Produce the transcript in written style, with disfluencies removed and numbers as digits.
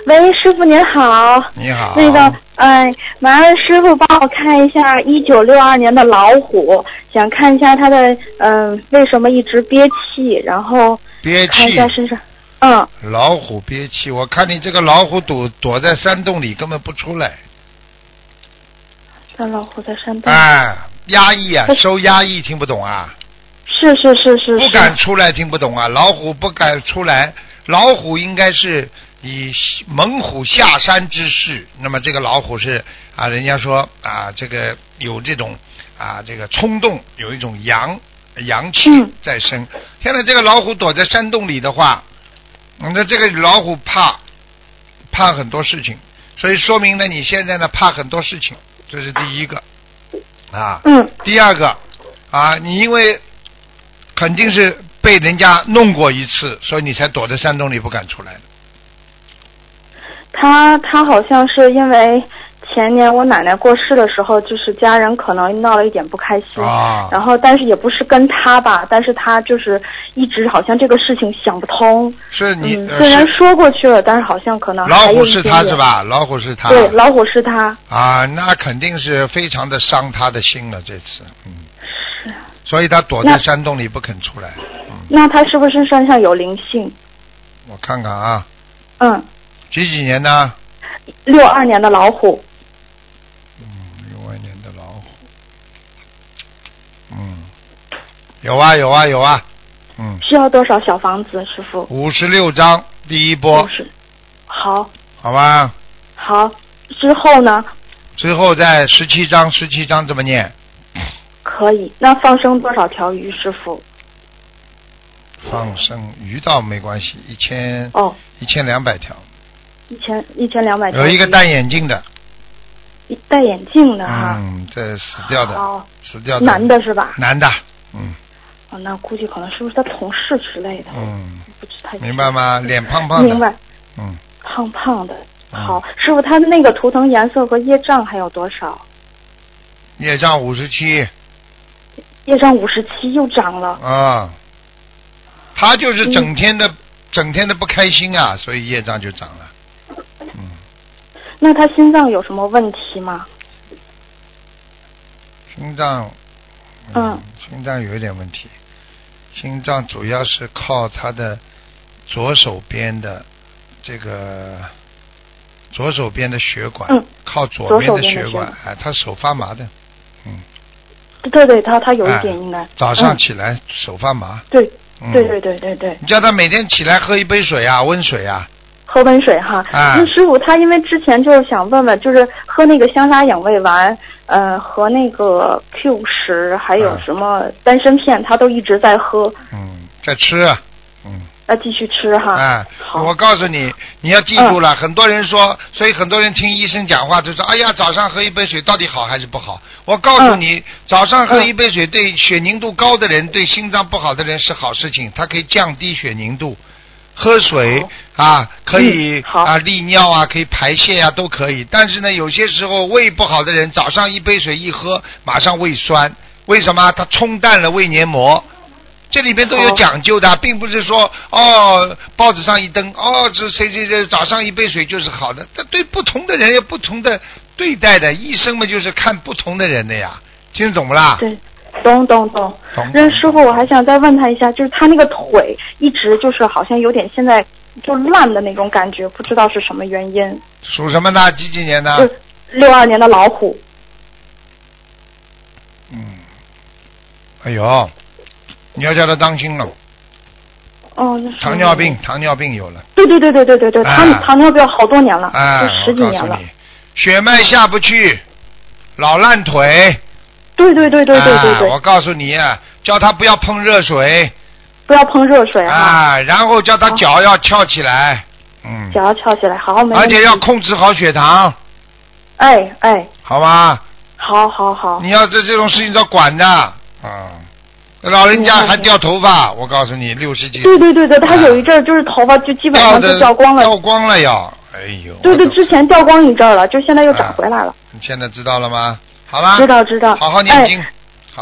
喂，师傅您好。 你好。 那个，麻烦师傅帮我看一下1962年的老虎，想看一下它的为什么一直憋气，然后憋气看一下身上。 老虎憋气，我看你这个老虎躲在山洞里，根本不出来。 这老虎在山洞。 压抑啊，收压抑，听不懂啊？ 是。 不敢出来，听不懂啊？老虎不敢出来，老虎应该是以猛虎下山之势。那么这个老虎是人家说这个有这种这个冲动，有一种阳气在身。现在这个老虎躲在山洞里的话，那这个老虎怕很多事情，所以说明呢，你现在呢怕很多事情，这是第一个第二个你因为肯定是被人家弄过一次，所以你才躲在山洞里不敢出来的。 他好像是因为前年我奶奶过世的时候，就是家人可能闹了一点不开心然后但是也不是跟他吧，但是他就是一直好像这个事情想不通。 是你虽然说过去了，但是好像可能老虎是他是吧？老虎是他。 对，老虎是他。 那肯定是非常的伤他的心了，这次。 是。 所以他躲在山洞里不肯出来。 那他是不是身上有灵性？ 我看看啊。几年呢 ？62年的老虎。 62年的老虎。有啊。 需要多少小房子，师傅 ？56张，第一波。 好吧。 好，之后呢？ 之后再17张这么念。 可以。那放生多少条鱼，师傅？ 放生鱼倒没关系，1200条。 1200条。 有一个戴眼镜的。 戴眼镜的这死掉的。死掉的。 男的是吧？ 男的。 那估计可能是不是他同事之类的。不知太明白吗？脸胖胖的。 明白。胖胖的。好，师傅，他的那个图腾颜色和业障还有多少？ 业障57。 业障57又涨了。 他就是整天的不开心所以业障就涨了。 那他心脏有什么问题吗？ 心脏有一点问题。心脏主要是靠他的左手边的血管，靠左边的血管，他手发麻的。 对，他有一点应该。 早上起来手发麻。 对。你叫他每天起来喝一杯水温水喝温水那师傅他因为之前就是想问问，就是喝那个香砂养胃丸，和那个 Q10，还有什么丹参片，他都一直在喝。 在吃要继续吃我告诉你，你要记住了，很多人说，所以很多人听医生讲话就说，哎呀，早上喝一杯水到底好还是不好？我告诉你，早上喝一杯水对血凝度高的人，对心脏不好的人是好事情，它可以降低血凝度。喝水可以利尿可以排泄都可以。但是呢，有些时候胃不好的人，早上一杯水一喝，马上胃酸，为什么？它冲淡了胃黏膜。这里边都有讲究的，并不是说报纸上一登这谁早上一杯水就是好的，这对不同的人有不同的对待的，医生们就是看不同的人的呀，听得懂不啦？ 对，懂。师傅，我还想再问他一下，就是他那个腿一直就是好像有点现在就烂的那种感觉，不知道是什么原因。 属什么的？几年的 ？62年的老虎。 哎呦，你要叫他当心了。糖尿病有了。 对，糖尿病好多年了，10几年了。 血脉下不去，老烂腿。对。我告诉你，叫他不要碰热水。 不要碰热水然后叫他脚要翘起来。 脚要翘起来，好，没问题。 而且要控制好血糖。好吧。 好。 你要这种事情要管的。老人家还掉头发，我告诉你，60几。 对，他有一阵就是头发就基本上就掉光了。 掉光了要，哎呦。 对，之前掉光一阵了，就现在又长回来了。 你现在知道了吗？好了。 知道。 好好念经。